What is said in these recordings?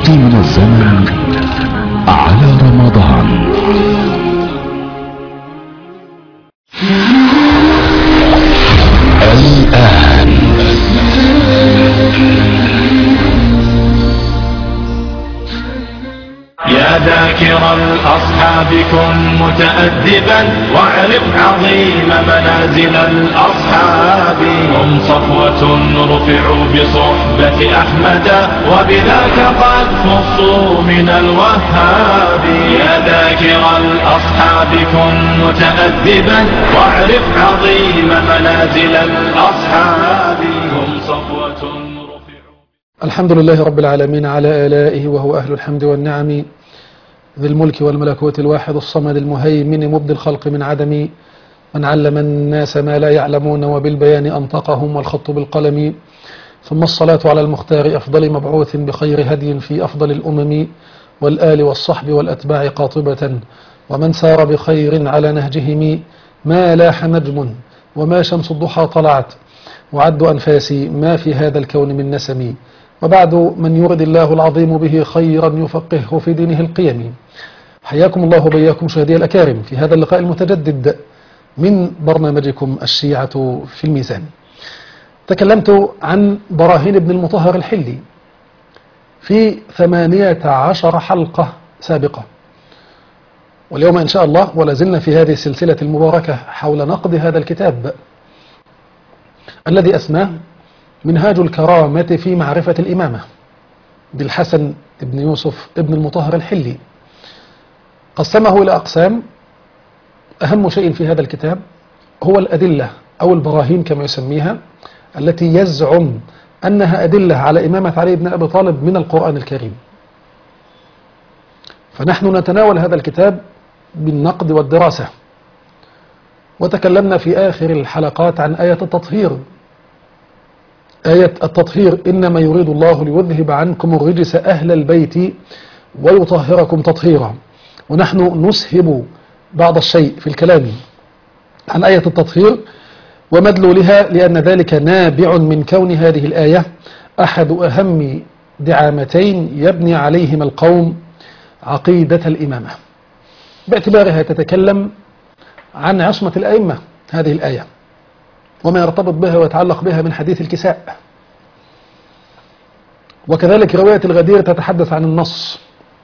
باقي من الزمن على رمضان. الآن يا ذاكر الأصحاب كن متأدبا واعرف عظيم منازل الأصحاب. هم صفوة رفعوا بصحبة أحمد وبذاك قد خصوا من الوهاب. يا ذاكر الأصحاب كن متأدبا واعرف عظيم منازل الأصحاب. هم صفوة رفعوا. الحمد لله رب العالمين على آلائه وهو أهل الحمد والنعم، ذي الملك والملكوت الواحد الصمد المهيمن مبدي الخلق من عدم، من علم الناس ما لا يعلمون وبالبيان أنطقهم والخط بالقلم. ثم الصلاة على المختار أفضل مبعوث بخير هدي في أفضل الأمم، والآل والصحب والأتباع قاطبة، ومن سار بخير على نهجهم. ما لاح نجم وما شمس الضحى طلعت، وعد أنفاسي ما في هذا الكون من نسم. وبعد، من يرد الله العظيم به خيرا يفقهه في دينه القيم. حياكم الله وبياكم مشاهدي الأكارم في هذا اللقاء المتجدد من برنامجكم الشيعة في الميزان. تكلمت عن براهين ابن المطهر الحلي في 18 حلقة سابقة، واليوم إن شاء الله ولا زلنا في هذه السلسلة المباركة حول نقد هذا الكتاب الذي أسماه منهاج الكرامة في معرفة الإمامة بالحسن ابن يوسف ابن المطهر الحلي. قسمه إلى أقسام. أهم شيء في هذا الكتاب هو الأدلة أو البراهين كما يسميها، التي يزعم أنها أدلة على إمامة علي بن أبي طالب من القرآن الكريم. فنحن نتناول هذا الكتاب بالنقد والدراسة، وتكلمنا في آخر الحلقات عن آية التطهير. آية التطهير: إنما يريد الله ليذهب عنكم الرجس أهل البيت ويطهركم تطهيرا. ونحن نسهب بعض الشيء في الكلام عن آية التطهير ومدلولها، لأن ذلك نابع من كون هذه الآية أحد أهم دعامتين يبني عليهما القوم عقيدة الإمامة، باعتبارها تتكلم عن عصمة الأئمة هذه الآية وما يرتبط بها ويتعلق بها من حديث الكساء. وكذلك رواية الغدير تتحدث عن النص.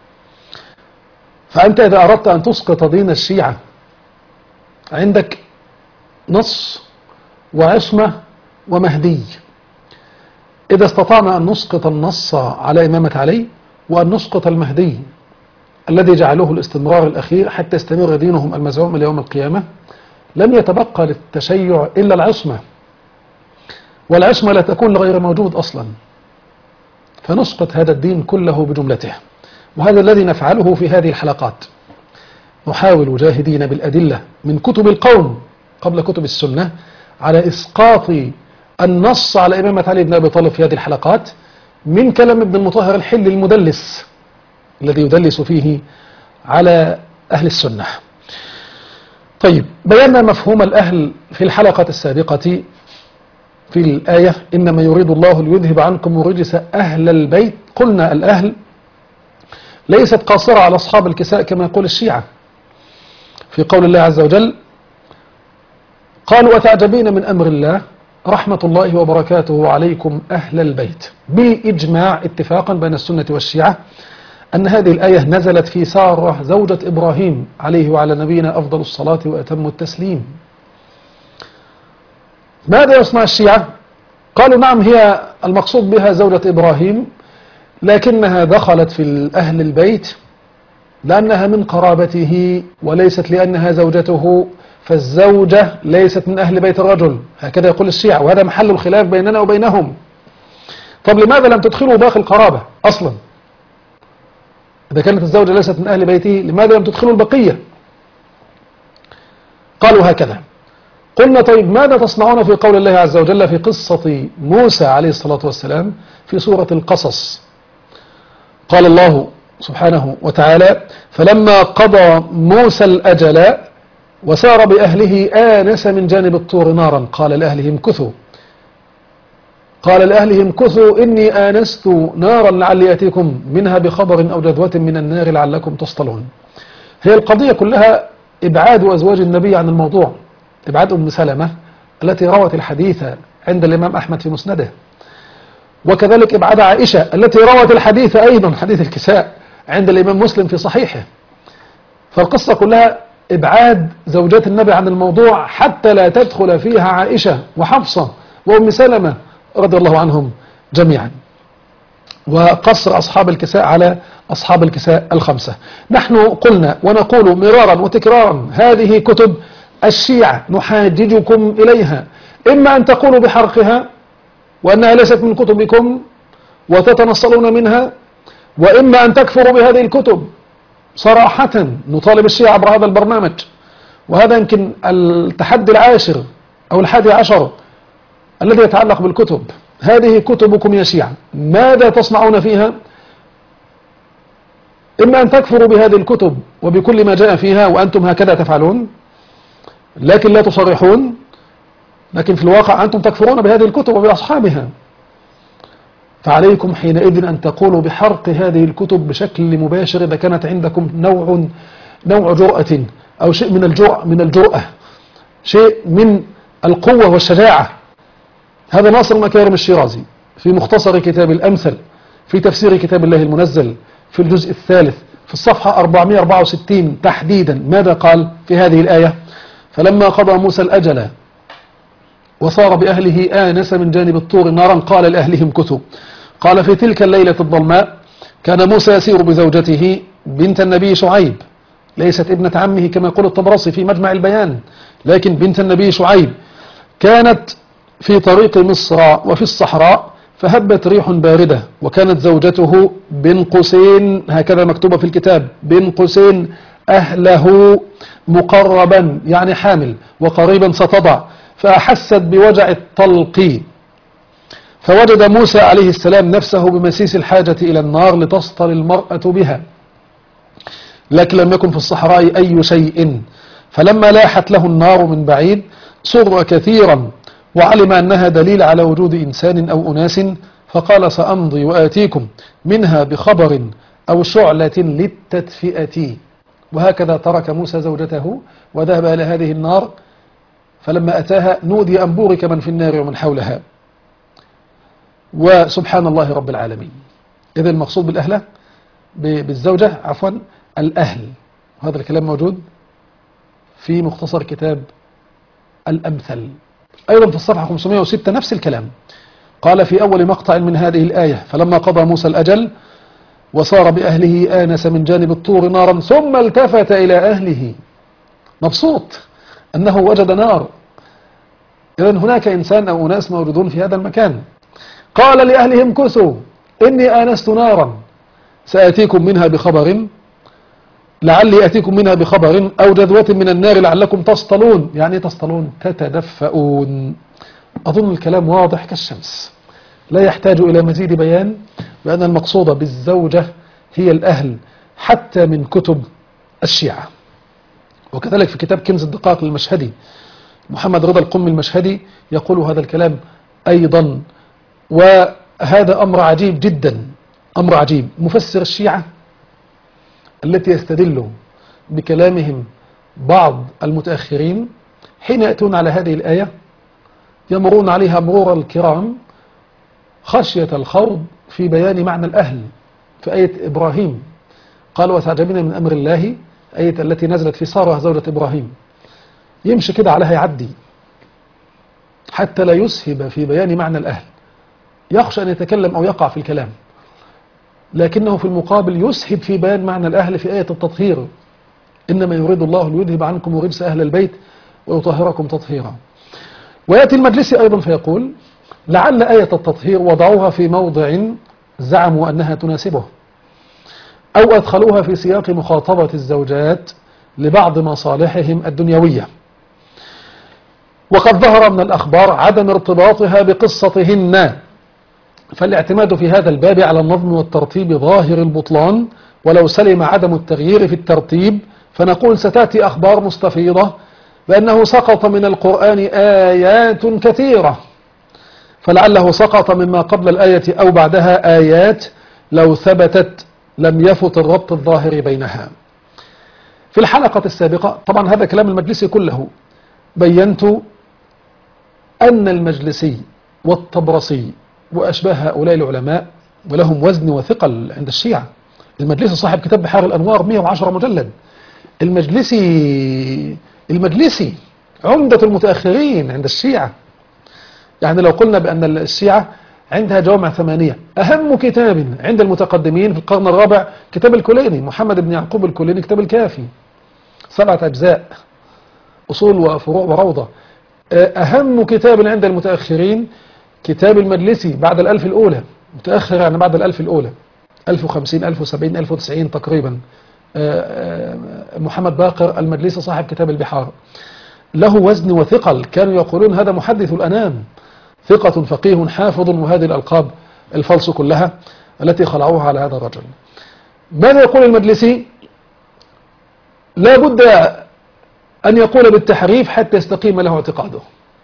فأنت إذا أردت أن تسقط دين الشيعة عندك نص وعصمة ومهدي. إذا استطعنا أن نسقط النص على إمامة علي وأن نسقط المهدي الذي جعلوه الاستمرار الأخير حتى يستمر دينهم المزعوم إلى يوم القيامة، لم يتبقى للتشيع إلا العصمة، والعصمة لا تكون لغير موجود أصلا، فنسقط هذا الدين كله بجملته. وهذا الذي نفعله في هذه الحلقات، نحاول جاهدين بالأدلة من كتب القوم قبل كتب السنة على إسقاط النص على إمامة علي بن أبي طالب في هذه الحلقات من كلام ابن المطهر الحلي المدلس الذي يدلس فيه على أهل السنة. طيب، بينا مفهوم الأهل في الحلقة السابقة في الآية: إنما يريد الله ليذهب عنكم الرجس أهل البيت. قلنا الأهل ليست قاصرة على أصحاب الكساء كما يقول الشيعة في قول الله عز وجل: قالوا أتعجبين من أمر الله رحمة الله وبركاته عليكم أهل البيت. بالإجماع اتفاقا بين السنة والشيعة أن هذه الآية نزلت في سارة زوجة إبراهيم عليه وعلى نبينا أفضل الصلاة وأتم التسليم. ماذا يصنع الشيعة؟ قالوا نعم، هي المقصود بها زوجة إبراهيم، لكنها دخلت في أهل البيت لأنها من قرابته وليست لأنها زوجته، فالزوجة ليست من أهل بيت الرجل، هكذا يقول الشيعة، وهذا محل الخلاف بيننا وبينهم. طب لماذا لم تدخلوا باقي القرابة أصلا؟ إذا كانت الزوجة ليست من أهل بيته لماذا لم تدخلوا البقية؟ قالوا هكذا. قلنا طيب، ماذا تصنعون في قول الله عز وجل في قصة موسى عليه الصلاة والسلام في سورة القصص؟ قال الله سبحانه وتعالى: فلما قضى موسى الأجل وسار بأهله آنس من جانب الطور نارا قال لأهله امكثوا قال لأهلهم امكثوا إني آنست نارا لعلي أتيكم منها بخبر أو جذوة من النار لعلكم تصطلون. هي القضية كلها إبعاد أزواج النبي عن الموضوع، إبعاد أم سلمة التي روت الحديث عند الإمام أحمد في مسنده، وكذلك إبعاد عائشة التي روت الحديث أيضا حديث الكساء عند الإمام مسلم في صحيحه. فالقصة كلها إبعاد زوجات النبي عن الموضوع حتى لا تدخل فيها عائشة وحفصة وأم سلمة رضي الله عنهم جميعا، وقصر أصحاب الكساء على أصحاب الكساء الخمسة. نحن قلنا ونقول مرارا وتكرارا هذه كتب الشيعة نحاججكم إليها، إما أن تقولوا بحرقها وأنها ليست من كتبكم وتتنصلون منها، وإما أن تكفروا بهذه الكتب صراحة. نطالب الشيعة عبر هذا البرنامج، وهذا يمكن التحدي العاشر أو ال11 الذي يتعلق بالكتب. هذه كتبكم يا شيعة، ماذا تصنعون فيها؟ إما أن تكفروا بهذه الكتب وبكل ما جاء فيها وأنتم هكذا تفعلون لكن لا تصرحون، لكن في الواقع أنتم تكفرون بهذه الكتب وبأصحابها. فعليكم حينئذ أن تقولوا بحرق هذه الكتب بشكل مباشر إذا كانت عندكم نوع جرأة أو شيء من الجرأة، شيء من القوة والشجاعة. هذا ناصر مكارم الشيرازي في مختصر كتاب الأمثل في تفسير كتاب الله المنزل في الجزء الثالث في الصفحة 464 تحديدا، ماذا قال في هذه الآية؟ فلما قضى موسى الأجل وصار بأهله آنس من جانب الطور نارا قال لأهلهم كثوا. قال في تلك الليلة الظلماء كان موسى يسير بزوجته بنت النبي شعيب، ليست ابنة عمه كما يقول الطبرسي في مجمع البيان، لكن بنت النبي شعيب، كانت في طريق مصر وفي الصحراء فهبت ريح باردة، وكانت زوجته بن قوسين، هكذا مكتوبة في الكتاب، بن قوسين أهله مقربا يعني حامل وقريبا ستضع، فأحست بوجع الطلق، فوجد موسى عليه السلام نفسه بمسيس الحاجة إلى النار لتصطل المرأة بها، لكن لم يكن في الصحراء أي شيء، فلما لاحت له النار من بعيد سر كثيرا وعلم أنها دليل على وجود إنسان أو أناس، فقال سأمضي وآتيكم منها بخبر أو شعلة للتدفئة. وهكذا ترك موسى زوجته وذهب إلى هذه النار، فلما أتاها نودي أن بورك من في النار ومن حولها. وسبحان الله رب العالمين. إذا المقصود بالأهلة بالزوجة عفوا الأهل، وهذا الكلام موجود في مختصر كتاب الأمثل أيضا في الصفحة 506 نفس الكلام. قال في أول مقطع من هذه الآية فلما قضى موسى الأجل وصار بأهله آنس من جانب الطور نارا ثم التفت إلى أهله، مبسوط أنه وجد نار. إذن هناك إنسان أو أناس موجودون في هذا المكان. قال لأهلهم كثوا إني آنست نارا سآتيكم منها بخبر لعلي أتيكم منها بخبر أو جذوة من النار لعلكم تصطلون. يعني تصطلون تتدفؤون. أظن الكلام واضح كالشمس لا يحتاج إلى مزيد بيان، بأن المقصود بالزوجة هي الأهل حتى من كتب الشيعة. وكذلك في كتاب كنز الدقائق للمشهدي محمد رضا القمي المشهدي يقول هذا الكلام أيضا. وهذا أمر عجيب جدا، أمر عجيب. مفسر الشيعة التي يستدل بكلامهم بعض المتأخرين حين يأتون على هذه الآية يمرون عليها مرور الكرام خشية الخوض في بيان معنى الأهل. في آية إبراهيم قال وتعجبين من أمر الله، آية التي نزلت في سارة زوجة إبراهيم، يمشي كده عليها يعدي حتى لا يسهب في بيان معنى الأهل، يخشى أن يتكلم أو يقع في الكلام، لكنه في المقابل يسهب في بيان معنى الأهل في آية التطهير إنما يريد الله ليذهب عنكم رجس أهل البيت ويطهركم تطهيرا. ويأتي المجلسي أيضا فيقول لعل آية التطهير وضعوها في موضع زعموا أنها تناسبه، أو أدخلوها في سياق مخاطبة الزوجات لبعض مصالحهم الدنيوية، وقد ظهر من الأخبار عدم ارتباطها بقصتهن، فالاعتماد في هذا الباب على النظم والترتيب ظاهر البطلان، ولو سلم عدم التغيير في الترتيب فنقول ستأتي أخبار مستفيضة بأنه سقط من القرآن آيات كثيرة فلعله سقط مما قبل الآية أو بعدها آيات لو ثبتت لم يفت الربط الظاهر بينها. في الحلقة السابقة، طبعا هذا كلام المجلسي كله، بينت أن المجلسي والطبرسي وأشباه هؤلاء العلماء ولهم وزن وثقل عند الشيعة. المجلسي صاحب كتاب بحار الأنوار 110 مجلد. المجلسي عمدة المتأخرين عند الشيعة. يعني لو قلنا بأن الشيعة عندها جوامع 8، أهم كتاب عند المتقدمين في القرن الرابع كتاب الكليني، محمد بن يعقوب الكليني، كتاب الكافي 7 أجزاء، أصول وفروع وروضة. أهم كتاب عند المتأخرين كتاب المجلسي بعد الألف الأولى، متأخر يعني بعد الألف الأولى، 1050 1070 1090 تقريبا. محمد باقر المجلسي صاحب كتاب البحار، له وزن وثقل، كانوا يقولون هذا محدث الأنام، ثقة فقيه حافظ، وهذه الألقاب الفلس كلها التي خلعوها على هذا الرجل. ماذا يقول المجلسي؟ لا بد أن يقول بالتحريف حتى يستقيم له اعتقاده.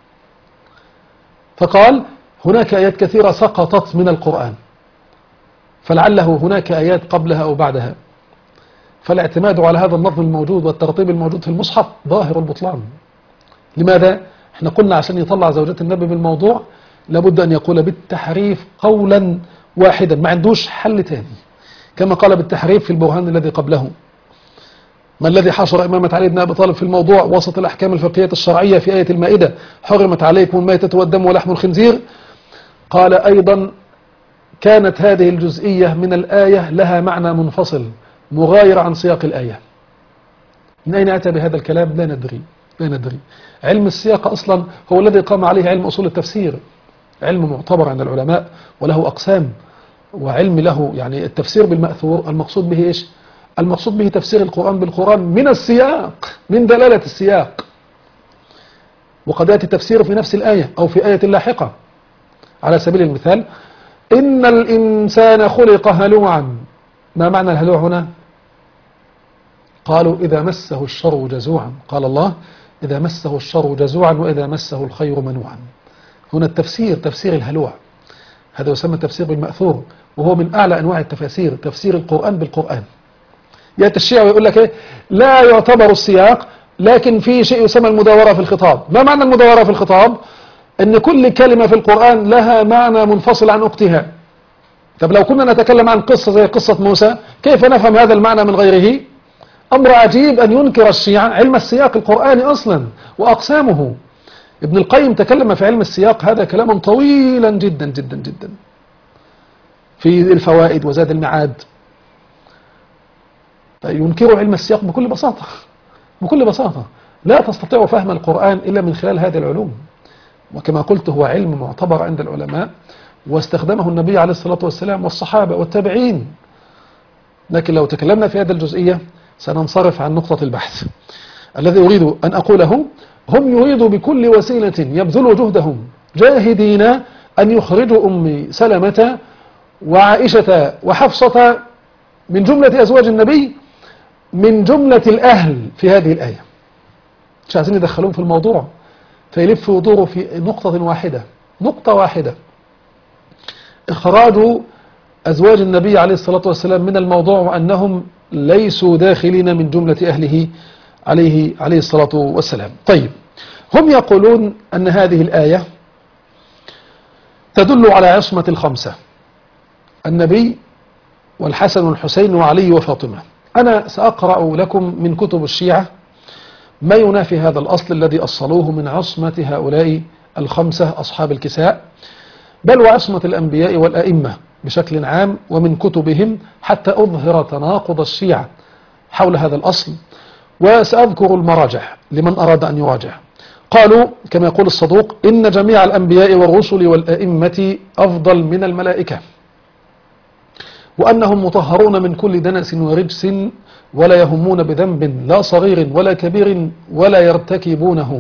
فقال هناك آيات كثيرة سقطت من القرآن، فلعله هناك آيات قبلها أو بعدها، فالاعتماد على هذا النظم الموجود والترتيب الموجود في المصحف ظاهر البطلان. لماذا؟ احنا قلنا عشان يطلع زوجة النبي بالموضوع لابد أن يقول بالتحريف قولا واحدا، ما عندوش حل تاني، كما قال بالتحريف في البرهان الذي قبله: ما الذي حشر إمامة علي بن أبي طالب في الموضوع وسط الأحكام الفقهية الشرعية في آية المائدة: حرمت عليكم الميتة والدم ولحم الخنزير. قال أيضا: كانت هذه الجزئية من الآية لها معنى منفصل مغاير عن سياق الآية. من أين أتى بهذا الكلام؟ لا ندري. علم السياق أصلا هو الذي قام عليه علم أصول التفسير، علم معتبر عند العلماء وله أقسام، وعلم له يعني التفسير بالمأثور المقصود به إيش؟ المقصود به تفسير القرآن بالقرآن من السياق، من دلالة السياق، وقد يأتي التفسير في نفس الآية أو في آية لاحقة. على سبيل المثال: إن الإنسان خلق هلوعا. ما معنى الهلوع هنا؟ قالوا إذا مسه الشر جزوعا. قال الله: إذا مسه الشر جزوعا وإذا مسه الخير منوعا. هنا التفسير تفسير الهلوع، هذا يسمى التفسير بالمأثور، وهو من أعلى أنواع التفاسير، تفسير القرآن بالقرآن. يأتي الشيعة ويقول لك إيه؟ لا يعتبر السياق، لكن في شيء يسمى المداورة في الخطاب. ما معنى المداورة في الخطاب؟ أن كل كلمة في القرآن لها معنى منفصل عن أختها. طب لو كنا نتكلم عن قصة زي قصة موسى، كيف نفهم هذا المعنى من غيره؟ أمر عجيب أن ينكر الشيعة علم السياق القرآني أصلا وأقسامه. ابن القيم تكلم في علم السياق هذا كلاما طويلا جدا جدا جدا في الفوائد وزاد المعاد. ينكر علم السياق بكل بساطة. لا تستطيع فهم القرآن إلا من خلال هذه العلوم، وكما قلت هو علم معتبر عند العلماء، واستخدمه النبي عليه الصلاة والسلام والصحابة والتابعين. لكن لو تكلمنا في هذه الجزئية سننصرف عن نقطة البحث. الذي أريد أن أقوله: هم يريدوا بكل وسيلة يبذلوا جهدهم جاهدين أن يخرجوا أم سلمة وعائشة وحفصة من جملة أزواج النبي، من جملة الأهل في هذه الآية. مش عايزين يدخلون في الموضوع، فيلف ويدور في نقطة واحدة: إخراج أزواج النبي عليه الصلاة والسلام من الموضوع، وأنهم ليسوا داخلين من جملة أهله عليه الصلاة والسلام. طيب، هم يقولون أن هذه الآية تدل على عصمة الخمسة: النبي والحسن والحسين وعلي وفاطمة. أنا سأقرأ لكم من كتب الشيعة ما ينافي هذا الأصل الذي أصلوه من عصمة هؤلاء الخمسة أصحاب الكساء، بل وعصمة الأنبياء والأئمة بشكل عام، ومن كتبهم، حتى أظهر تناقض الشيعة حول هذا الأصل. وسأذكر المراجع لمن أراد أن يراجع. قالوا كما يقول الصدوق: إن جميع الأنبياء والرسل والأئمة أفضل من الملائكة، وأنهم مطهرون من كل دنس ورجس، ولا يهمون بذنب لا صغير ولا كبير ولا يرتكبونه.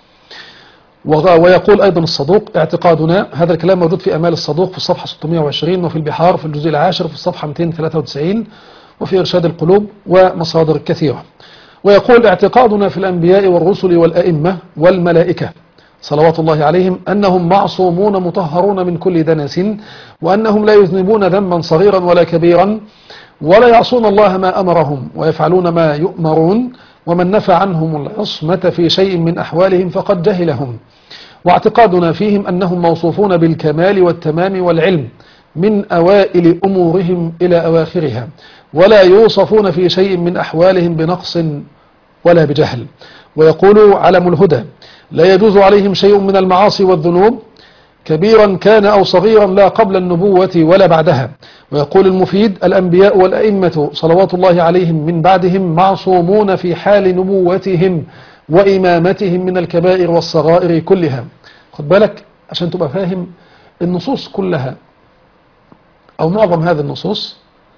ويقول أيضا الصدوق: اعتقادنا، هذا الكلام موجود في أمال الصدوق في الصفحة 620، وفي البحار في الجزء العاشر في الصفحة 293، وفي إرشاد القلوب ومصادر كثيرة. ويقول: اعتقادنا في الأنبياء والرسل والأئمة والملائكة صلوات الله عليهم أنهم معصومون مطهرون من كل دنس، وأنهم لا يذنبون ذنبا صغيرا ولا كبيرا، ولا يعصون الله ما أمرهم ويفعلون ما يؤمرون، ومن نفى عنهم العصمة في شيء من أحوالهم فقد جهلهم. واعتقادنا فيهم أنهم موصوفون بالكمال والتمام والعلم من أوائل أمورهم إلى أواخرها، ولا يوصفون في شيء من أحوالهم بنقص ولا بجهل. ويقول علم الهدى: لا يجوز عليهم شيء من المعاصي والذنوب كبيرا كان أو صغيرا، لا قبل النبوة ولا بعدها. ويقول المفيد: الأنبياء والأئمة صلوات الله عليهم من بعدهم معصومون في حال نبوتهم وإمامتهم من الكبائر والصغائر كلها. خد بالك عشان تبقى فاهم النصوص كلها أو معظم هذه النصوص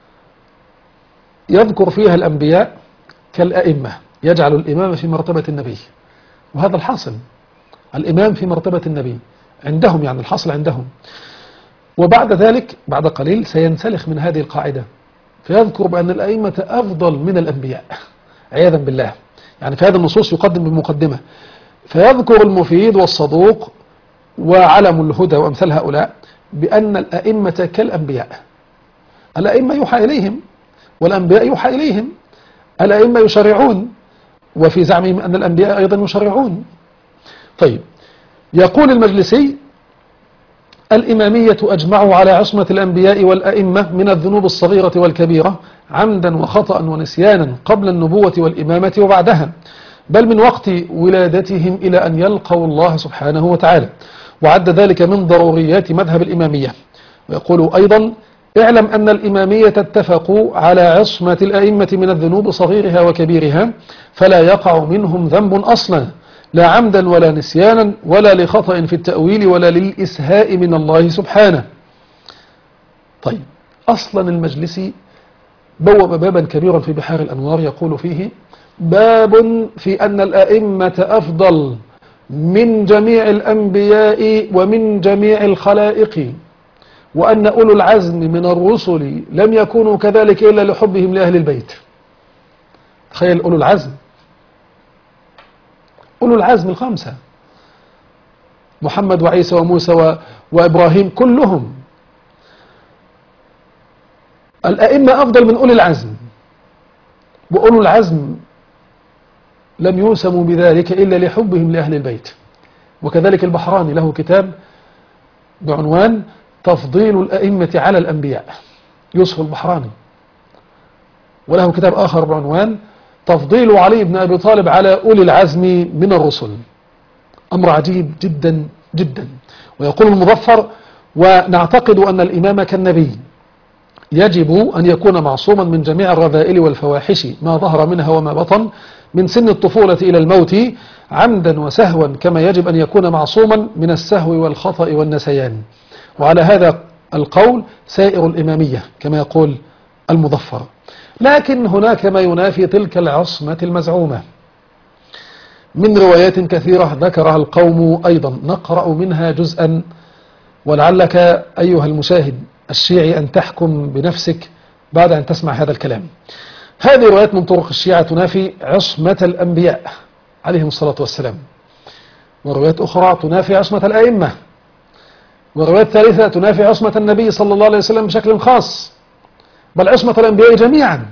يذكر فيها الأنبياء كالأئمة، يجعل الإمام في مرتبة النبي، وهذا الحاصل، الإمام في مرتبة النبي عندهم، يعني الحاصل عندهم. وبعد ذلك بعد قليل سينسلخ من هذه القاعدة فيذكر بأن الأئمة أفضل من الأنبياء عياذا بالله. يعني في هذه النصوص يقدم بمقدمة، فيذكر المفيد والصدوق وعلم الهدى وأمثال هؤلاء بأن الأئمة كالأنبياء. الأئمة يوحى إليهم والأنبياء يوحى إليهم. الأئمة يشرعون، وفي زعمهم أن الأنبياء أيضا يشرعون. طيب، يقول المجلسي: الإمامية أجمعوا على عصمة الأنبياء والأئمة من الذنوب الصغيرة والكبيرة عمدا وخطأ ونسيانا قبل النبوة والإمامة وبعدها، بل من وقت ولادتهم إلى أن يلقوا الله سبحانه وتعالى، وعد ذلك من ضروريات مذهب الإمامية. ويقول أيضا: اعلم أن الإمامية اتفقوا على عصمة الأئمة من الذنوب صغيرها وكبيرها، فلا يقع منهم ذنب أصلا، لا عمدا ولا نسيانا ولا لخطأ في التأويل ولا للإسهاء من الله سبحانه. طيب، أصلا المجلسي بوب بابا كبيرا في بحار الأنوار يقول فيه: باب في أن الأئمة أفضل من جميع الأنبياء ومن جميع الخلائق، وأن أولو العزم من الرسل لم يكونوا كذلك إلا لحبهم لأهل البيت. تخيل أولو العزم، أولو العزم الخمسة، محمد وعيسى وموسى وإبراهيم كلهم. الأئمة أفضل من أولي العزم، وأولو العزم لم يوسموا بذلك إلا لحبهم لأهل البيت. وكذلك البحراني له كتاب بعنوان تفضيل الأئمة على الأنبياء، يوسف البحراني، وله كتاب آخر بعنوان تفضيل علي بن أبي طالب على أولي العزم من الرسل. أمر عجيب جدا جدا. ويقول المظفر: ونعتقد أن الإمام كالنبي يجب أن يكون معصوما من جميع الرذائل والفواحش ما ظهر منها وما بطن، من سن الطفولة إلى الموت عمدا وسهوا، كما يجب أن يكون معصوما من السهو والخطأ والنسيان. وعلى هذا القول سائر الإمامية كما يقول المظفر. لكن هناك ما ينافي تلك العصمة المزعومة من روايات كثيرة ذكرها القوم أيضا، نقرأ منها جزءا ولعلك أيها المشاهد الشيعي أن تحكم بنفسك بعد أن تسمع هذا الكلام. هذه روايات من طرق الشيعة تنافي عصمة الأنبياء عليهم الصلاة والسلام، وروايات أخرى تنافي عصمة الأئمة، وروايات ثالثة تنافي عصمة النبي صلى الله عليه وسلم بشكل خاص، بل عصمة الأنبياء جميعا.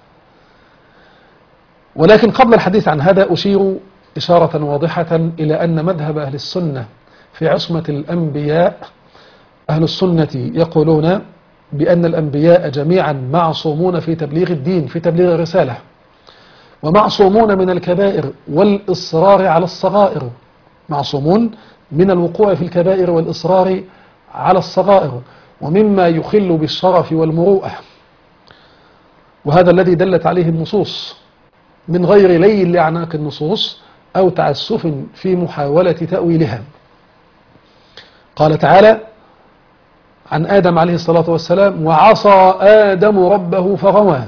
ولكن قبل الحديث عن هذا أشير إشارة واضحة إلى أن مذهب أهل السنة في عصمة الأنبياء، أهل السنة يقولون بأن الأنبياء جميعا معصومون في تبليغ الدين، في تبليغ الرسالة، ومعصومون من الكبائر والإصرار على الصغائر، معصومون من الوقوع في الكبائر والإصرار على الصغائر، ومما يخل بالشرف والمروءة. وهذا الذي دلت عليه النصوص من غير ليل لأعناق النصوص أو تعسف في محاولة تأويلها. قال تعالى عن آدم عليه الصلاة والسلام: وعصى آدم ربه فغوى.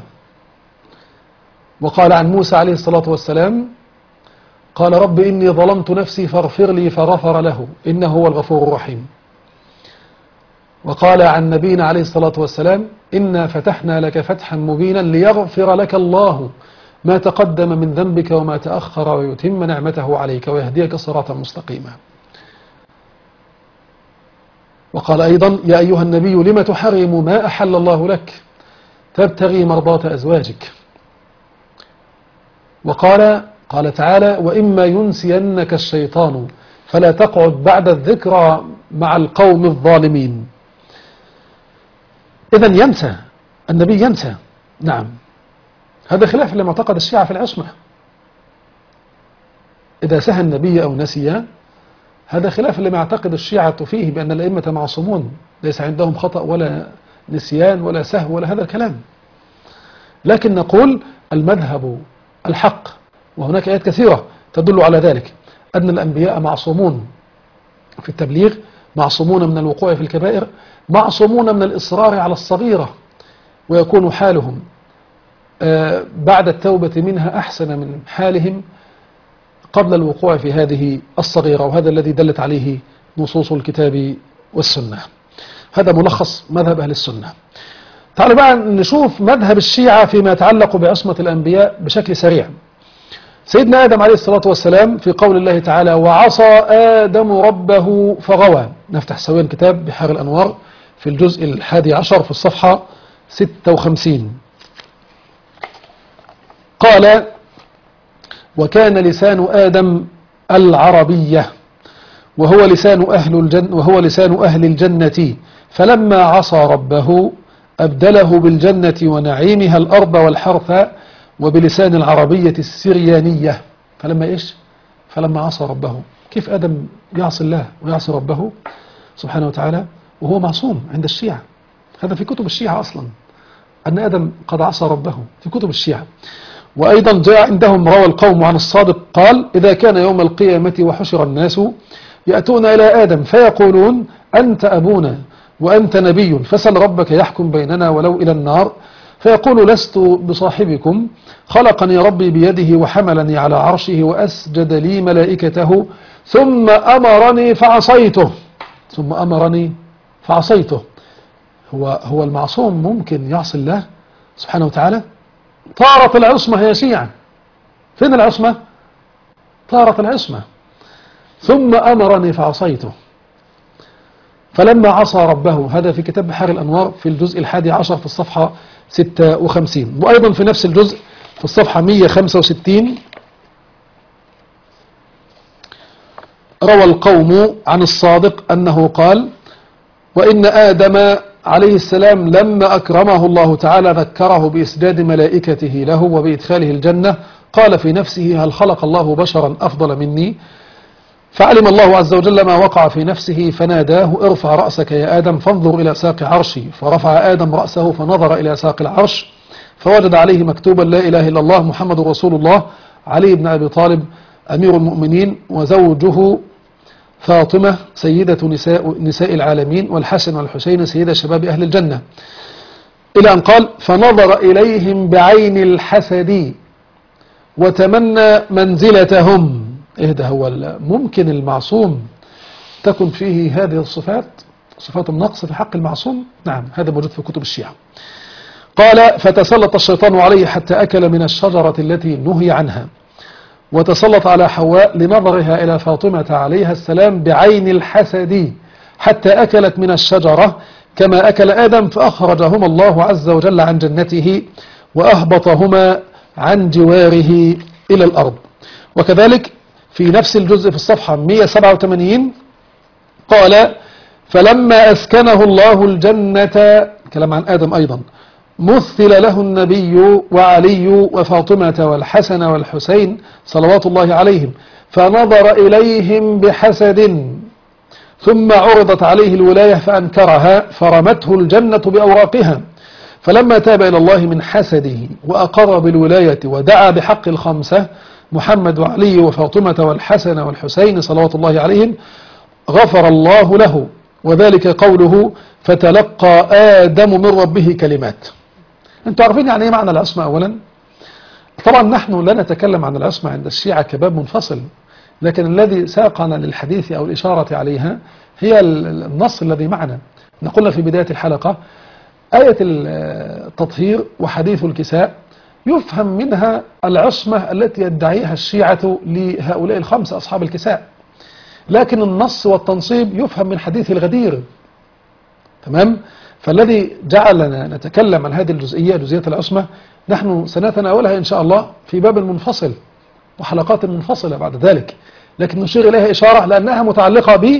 وقال عن موسى عليه الصلاة والسلام: قال رب إني ظلمت نفسي فاغفر لي، فغفر له إنه هو الغفور الرحيم. وقال عن نبينا عليه الصلاة والسلام: إنا فتحنا لك فتحا مبينا ليغفر لك الله ما تقدم من ذنبك وما تأخر ويتم نعمته عليك ويهديك صراطا مستقيما. وقال أيضا يا أيها النبي لم تحرم ما أحل الله لك تبتغي مرضاة أزواجك. قال تعالى وإما ينسينك الشيطان فلا تقعد بعد الذكرى مع القوم الظالمين. إذن ينسى النبي، ينسى. نعم، هذا خلاف لمعتقد الشيعة في العصمة. إذا سهى النبي أو نسي، هذا خلاف لما يعتقد الشيعة فيه بأن الأئمة معصومون، ليس عندهم خطأ ولا نسيان ولا سهو ولا هذا الكلام. لكن نقول المذهب الحق، وهناك آيات كثيرة تدل على ذلك، أن الأنبياء معصومون في التبليغ، معصومون من الوقوع في الكبائر، معصومون من الإصرار على الصغيرة، ويكون حالهم بعد التوبة منها أحسن من حالهم قبل الوقوع في هذه الصغيرة، وهذا الذي دلت عليه نصوص الكتاب والسنة. هذا ملخص مذهب أهل السنة. تعالوا بقى نشوف مذهب الشيعة فيما يتعلق بعصمة الأنبياء بشكل سريع. سيدنا آدم عليه الصلاة والسلام في قول الله تعالى وعصى آدم ربه فغوى. نفتح سويا كتاب بحار الأنوار في الجزء 11 في الصفحة 56. قال وكان لسان آدم العربية وهو لسان أهل الجنة فلما عصى ربه أبدله بالجنة ونعيمها الأرض والحرث وبلسان العربية السريانية. فلما عصى ربه. كيف آدم يعصي الله ويعصي ربه سبحانه وتعالى وهو معصوم عند الشيعة؟ هذا في كتب الشيعة أصلا، أن آدم قد عصى ربه في كتب الشيعة. وأيضا جاء عندهم روى القوم عن الصادق قال إذا كان يوم القيامة وحشر الناس يأتون إلى آدم فيقولون أنت أبونا وأنت نبي فسل ربك يحكم بيننا ولو إلى النار، فيقول لست بصاحبكم خلقني ربي بيده وحملني على عرشه وأسجد لي ملائكته ثم أمرني فعصيته. هو المعصوم ممكن يعصي الله سبحانه وتعالى؟ طارت العصمة يا شيعة. فين العصمة؟ طارت العصمة. ثم أمرني فعصيته. فلما عصى ربه، هذا في كتاب بحار الأنوار في الجزء 11 في الصفحة 56. وأيضا في نفس الجزء في الصفحة 165 روى القوم عن الصادق أنه قال وإن آدم عليه السلام لما أكرمه الله تعالى ذكره بإسجاد ملائكته له وبإدخاله الجنة قال في نفسه هل خلق الله بشرا أفضل مني؟ فعلم الله عز وجل ما وقع في نفسه فناداه ارفع رأسك يا آدم فانظر إلى ساق عرشي، فرفع آدم رأسه فنظر إلى ساق العرش فوجد عليه مكتوبا لا إله إلا الله محمد رسول الله علي بن أبي طالب أمير المؤمنين وزوجه فاطمة سيدة نساء العالمين والحسن والحسين سيدة شباب أهل الجنة، إلى أن قال فنظر إليهم بعين الحسد وتمنى منزلتهم. ده هو ممكن المعصوم تكن فيه هذه الصفات، صفات النقص في حق المعصوم؟ نعم، هذا موجود في كتب الشيعة. قال فتسلط الشيطان عليه حتى أكل من الشجرة التي نهي عنها، وتسلط على حواء لنظرها إلى فاطمة عليها السلام بعين الحسد حتى أكلت من الشجرة كما أكل آدم، فأخرجهما الله عز وجل عن جنته وأهبطهما عن جواره إلى الأرض. وكذلك في نفس الجزء في الصفحة 187 قال فلما أسكنه الله الجنة، كلام عن آدم أيضا، مثل له النبي وعلي وفاطمة والحسن والحسين صلوات الله عليهم فنظر إليهم بحسد ثم عرضت عليه الولاية فأنكرها فرمته الجنة بأوراقها، فلما تاب إلى الله من حسده وأقر بالولاية ودعا بحق الخمسة محمد وعلي وفاطمة والحسن والحسين صلوات الله عليهم غفر الله له، وذلك قوله فتلقى آدم من ربه كلمات. انتوا عارفين يعني ايه معنى العصمة؟ اولا طبعا نحن لا نتكلم عن العصمة عند الشيعة كباب منفصل، لكن الذي ساقنا للحديث او الاشارة عليها هي النص الذي معنا. نقول في بداية الحلقة آية التطهير وحديث الكساء يفهم منها العصمة التي يدعيها الشيعة لهؤلاء الخمسة أصحاب الكساء، لكن النص والتنصيب يفهم من حديث الغدير تمام. فالذي جعلنا نتكلم عن هذه الجزئية، جزئية العصمة، نحن سنتناولها إن شاء الله في باب منفصل وحلقات منفصلة بعد ذلك، لكن نشير إليها إشارة لأنها متعلقة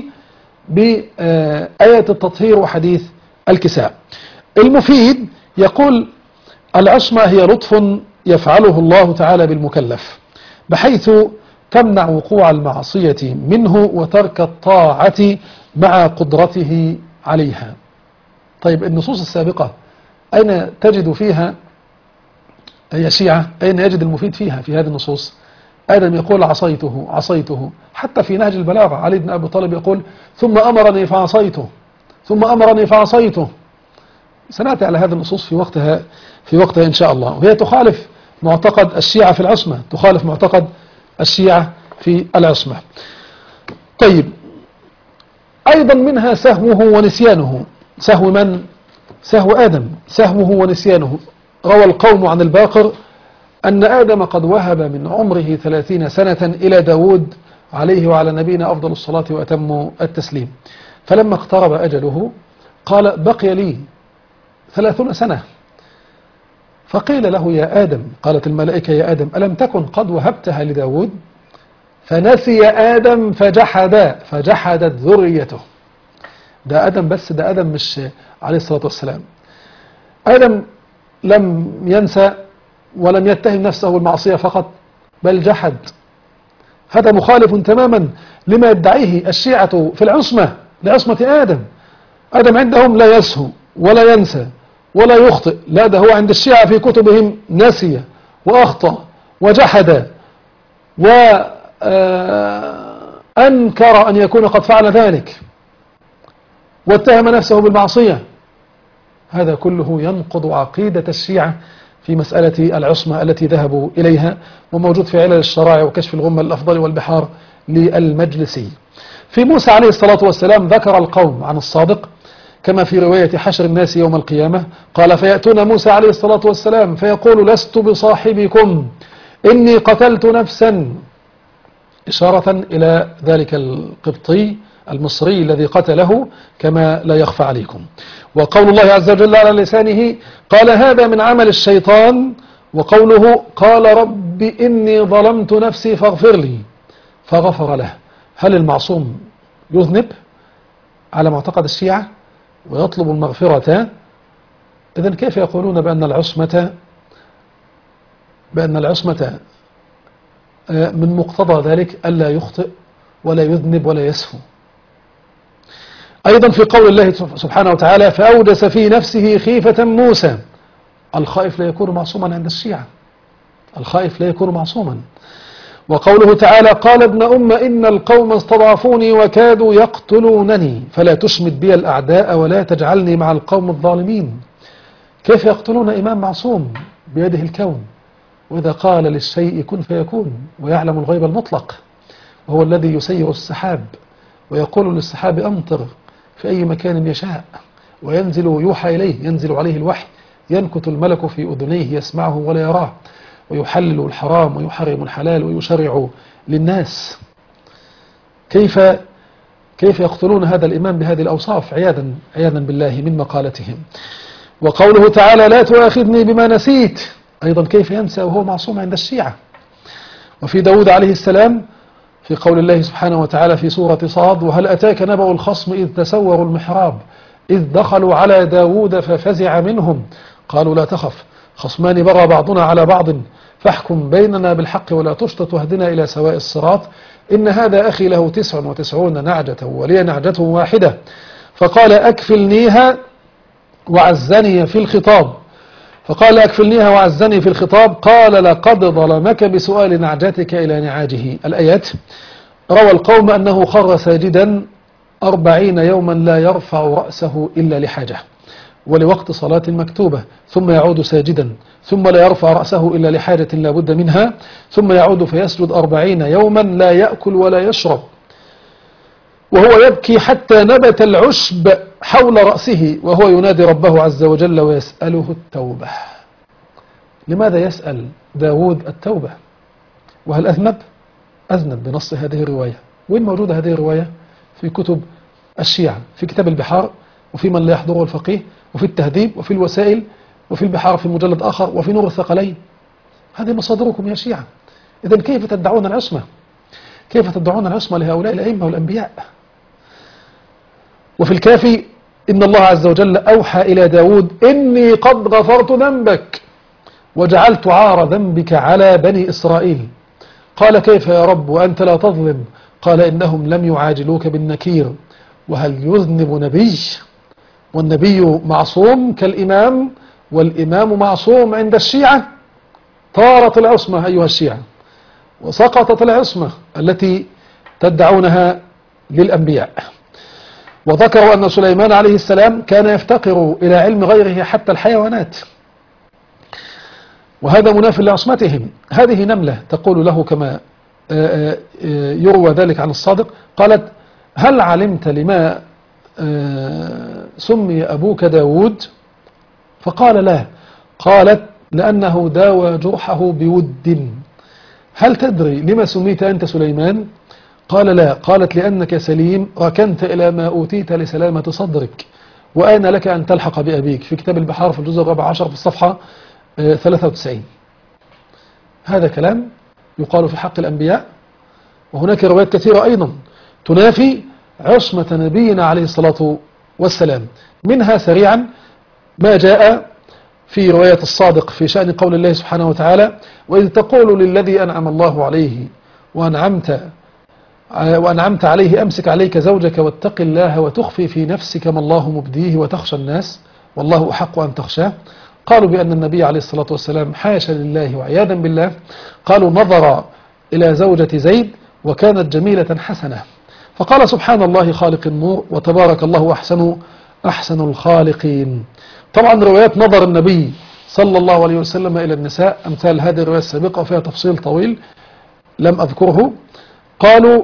بآية التطهير وحديث الكساء. المفيد يقول: العصمة هي لطف يفعله الله تعالى بالمكلف بحيث تمنع وقوع المعصية منه وترك الطاعة مع قدرته عليها. طيب، النصوص السابقة أين تجد فيها يا شيعة؟ أين يجد المفيد فيها في هذه النصوص؟ آدم يقول: عصيته عصيته. حتى في نهج البلاغة علي بن أبي طالب يقول: ثم أمرني فعصيته، ثم أمرني فعصيته. سنأتي على هذه النصوص في وقتها إن شاء الله، وهي تخالف معتقد الشيعة في العصمة، تخالف معتقد الشيعة في العصمة. طيب، أيضا منها سهوه ونسيانه. سهو من؟ سهو آدم، سهوه ونسيانه. روى القوم عن الباقر أن آدم قد وهب من عمره 30 سنة إلى داود عليه وعلى نبينا أفضل الصلاة وأتم التسليم، فلما اقترب أجله قال: بقي لي 30 سنة. فقيل له: يا آدم، قالت الملائكة: يا آدم، ألم تكن قد وهبتها لداود؟ فنسي آدم فجحدت ذريته. ده آدم، بس ده آدم مش عليه الصلاة والسلام. آدم لم ينسى ولم يتهم نفسه بالمعصية فقط، بل جحد. هذا مخالف تماما لما يدعيه الشيعة في العصمة، لعصمة آدم. آدم عندهم لا يسهو ولا ينسى ولا يخطئ، لا، ده هو عند الشيعة في كتبهم نسي وأخطأ وجحد وأنكر أن يكون قد فعل ذلك واتهم نفسه بالمعصية. هذا كله ينقض عقيدة الشيعة في مسألة العصمة التي ذهبوا إليها، وموجود في علل الشرائع وكشف الغمة الأفضل والبحار للمجلسي. في موسى عليه الصلاة والسلام ذكر القوم عن الصادق كما في رواية حشر الناس يوم القيامة، قال: فيأتون موسى عليه الصلاة والسلام فيقول: لست بصاحبكم إني قتلت نفسا، إشارة إلى ذلك القبطي المصري الذي قتله كما لا يخفى عليكم. وقول الله عز وجل على لسانه: قال هذا من عمل الشيطان. وقوله: قال رب إني ظلمت نفسي فاغفر لي، فغفر له. هل المعصوم يذنب على معتقد الشيعة ويطلب المغفرة؟ إذن كيف يقولون بأن العصمة من مقتضى ذلك ألا يخطئ ولا يذنب ولا يسهو؟ أيضا في قول الله سبحانه وتعالى: فأوجس في نفسه خيفة موسى. الخائف لا يكون معصوما عند الشيعة، الخائف لا يكون معصوما. وقوله تعالى: قال ابن إن القوم استضعفوني وكادوا يقتلونني فلا تشمت بي الأعداء ولا تجعلني مع القوم الظالمين. كيف يقتلون إمام معصوم بيده الكون، وإذا قال للشيء كن فيكون ويعلم الغيب المطلق، وهو الذي يسير السحاب ويقول للسحاب أمطر في أي مكان يشاء، وينزل يوحى إليه، ينزل عليه الوحي، ينكت الملك في أذنيه يسمعه ولا يراه، ويحلل الحرام ويحرم الحلال ويشرع للناس. كيف يقتلون هذا الإمام بهذه الأوصاف عياذا بالله من مقالتهم. وقوله تعالى: لا تؤاخذني بما نسيت. أيضا كيف ينسى وهو معصوم عند الشيعة؟ وفي داود عليه السلام في قول الله سبحانه وتعالى في سورة صاد: وهل أتاك نبأ الخصم إذ تسوروا المحراب إذ دخلوا على داود ففزع منهم قالوا لا تخف خصمان بغى بعضنا على بعض فاحكم بيننا بالحق ولا تشطط واهدنا إلى سواء الصراط إن هذا أخي له 99 نعجة ولي نعجة واحدة فقال أكفلنيها وعزني في الخطاب قال لقد ظلمك بسؤال نعجتك إلى نعاجه. الآيات. روى القوم أنه خر ساجدا 40 يوما لا يرفع رأسه إلا لحاجة ولوقت صلاة مكتوبة، ثم يعود ساجدا، ثم لا يرفع رأسه إلا لحاجة لا بد منها، ثم يعود فيسجد 40 يوما لا يأكل ولا يشرب وهو يبكي حتى نبت العشب حول رأسه وهو ينادي ربه عز وجل ويسأله التوبة. لماذا يسأل داود التوبة؟ وهل أذنب؟ أذنب بنص هذه الرواية. وين موجودة هذه الرواية؟ في كتب الشيعة، في كتاب البحار وفي من لا يحضره الفقيه، وفي التهذيب، وفي الوسائل، وفي البحار في مجلد آخر، وفي نور الثقلين. هذه مصادركم يا شيعة. إذن كيف تدعون العصمة؟ كيف تدعون العصمة لهؤلاء الأئمة والأنبياء؟ وفي الكافي إن الله عز وجل أوحى إلى داود إني قد غفرت ذنبك وجعلت عار ذنبك على بني إسرائيل. قال كيف يا رب وأنت لا تظلم؟ قال إنهم لم يعاجلوك بالنكير، وهل يذنب نبي والنبي معصوم كالإمام والإمام معصوم عند الشيعة؟ طارت العصمة أيها الشيعة، وسقطت العصمة التي تدعونها للأنبياء. وذكروا أن سليمان عليه السلام كان يفتقر إلى علم غيره حتى الحيوانات، وهذا مناف لعصمتهم. هذه نملة تقول له كما يروى ذلك عن الصادق، قالت هل علمت لما سمي أبوك داود؟ فقال لا. قالت لأنه داوى جرحه بود. هل تدري لما سميت أنت سليمان؟ قال لا. قالت لأنك سليم ركنت إلى ما أوتيت لسلامة صدرك، وآن لك أن تلحق بأبيك، في كتاب البحار في الجزء 14 في الصفحة 93. هذا كلام يقال في حق الأنبياء. وهناك روايات كثيرة أيضا تنافي عصمة نبينا عليه الصلاة والسلام. منها سريعا ما جاء في رواية الصادق في شأن قول الله سبحانه وتعالى وإذ تقول للذي أنعم الله عليه وأنعمت عليه أمسك عليك زوجك واتق الله وتخفي في نفسك ما الله مبديه وتخشى الناس والله أحق أن تخشاه. قالوا بأن النبي عليه الصلاة والسلام حاشا لله وعياذا بالله، قالوا نظر إلى زوجة زيد وكانت جميلة حسنة، فقال سبحان الله خالق النور وتبارك الله أحسن الخالقين. طبعا روايات نظر النبي صلى الله عليه وسلم إلى النساء أمثال هذه الرواية السابقة وفيها تفصيل طويل لم أذكره. قالوا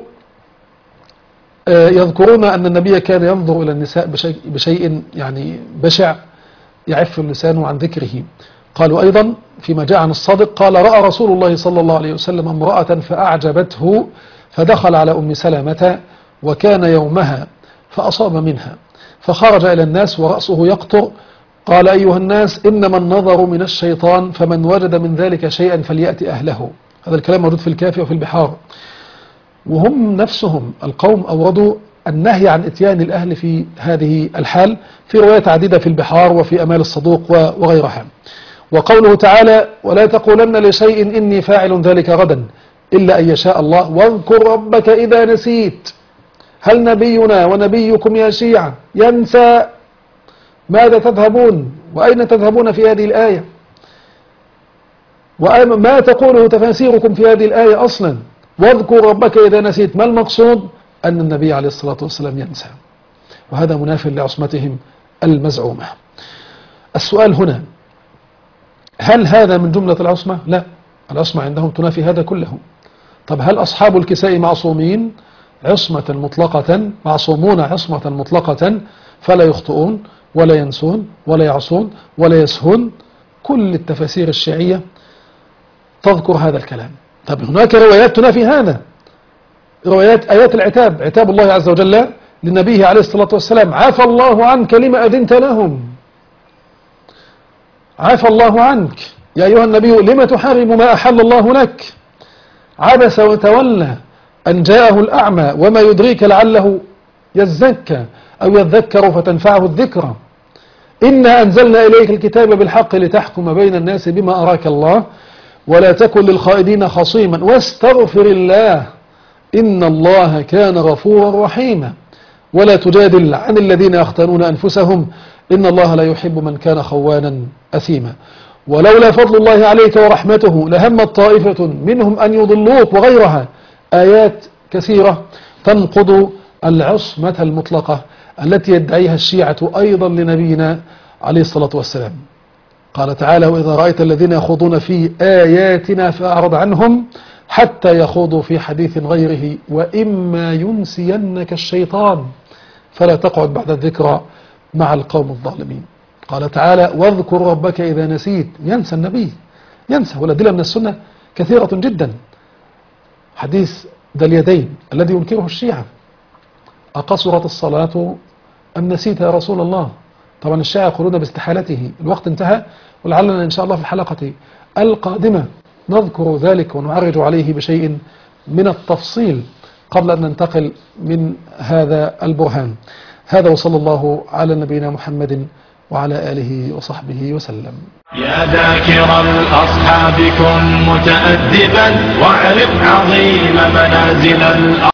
يذكرون أن النبي كان ينظر إلى النساء بشيء يعني بشع يعف اللسان عن ذكره. قالوا أيضا فيما جاء عن الصادق قال رأى رسول الله صلى الله عليه وسلم امرأة فأعجبته فدخل على أم سلمة وكان يومها فأصاب منها فخرج إلى الناس ورأسه يقطر. قال أيها الناس إنما النظر من الشيطان فمن وجد من ذلك شيئا فليأتي أهله. هذا الكلام موجود في الكافي وفي البحار. وهم نفسهم القوم أوردوا النهي عن إتيان الأهل في هذه الحال في روايات عديدة في البحار وفي أمال الصدوق وغيرها. وقوله تعالى ولا تقولن لشيء إني فاعل ذلك غدا إلا أن يشاء الله واذكر ربك إذا نسيت. هل نبينا ونبيكم يا شيعة ينسى؟ ماذا تذهبون وأين تذهبون في هذه الآية؟ وما تقوله تفاسيركم في هذه الآية أصلا؟ واذكر ربك إذا نسيت، ما المقصود؟ أن النبي عليه الصلاة والسلام ينسى، وهذا مناف لعصمتهم المزعومة. السؤال هنا هل هذا من جملة العصمة؟ لا، العصمة عندهم تنافي هذا كله. طب هل أصحاب الكساء معصومين عصمة مطلقة، معصومون عصمة مطلقة فلا يخطئون ولا ينسون ولا يعصون ولا يسهون؟ كل التفاسير الشيعية تذكر هذا الكلام. طب هناك روايات تنافي هذا، روايات آيات العتاب، عتاب الله عز وجل لنبيه عليه الصلاة والسلام عفى الله عنك لما أذنت لهم، عفى الله عنك يا أيها النبي لما تحرم ما أحل الله لك، عبس وتولى أن جاءه الأعمى وما يدريك لعله يزكى أو يذكر فتنفعه الذكرى، إنا أنزلنا إليك الكتاب بالحق لتحكم بين الناس بما أراك الله ولا تكن للخائنين خصيما واستغفر الله إن الله كان غفورا رحيما ولا تجادل عن الذين يختانون أنفسهم إن الله لا يحب من كان خوانا أثيما ولولا فضل الله عليك ورحمته لهمت طائفة منهم أن يضلوك وغيرها. آيات كثيرة تنقض العصمة المطلقة التي يدعيها الشيعة أيضا لنبينا عليه الصلاة والسلام. قال تعالى وإذا رأيت الذين يخوضون في آياتنا فأعرض عنهم حتى يخوضوا في حديث غيره وإما ينسينك الشيطان فلا تقعد بعد الذكرى مع القوم الظالمين. قال تعالى واذكر ربك إذا نسيت، ينسى النبي، ينسى. والأدلة من السنة كثيرة جدا. حديث ذا اليدين الذي ينكره الشيعة، أقصرت الصلاة أم نسيت يا رسول الله؟ طبعا الشيعة يقولون باستحالته. الوقت انتهى، ولعلنا إن شاء الله في الحلقة القادمة نذكر ذلك ونعرج عليه بشيء من التفصيل قبل أن ننتقل من هذا البرهان. هذا وصلى الله على نبينا محمد وعلى آله وصحبه وسلم. يا ذاكر الأصحاب كن متأدبا واعرف عظيم منازل الأصحاب.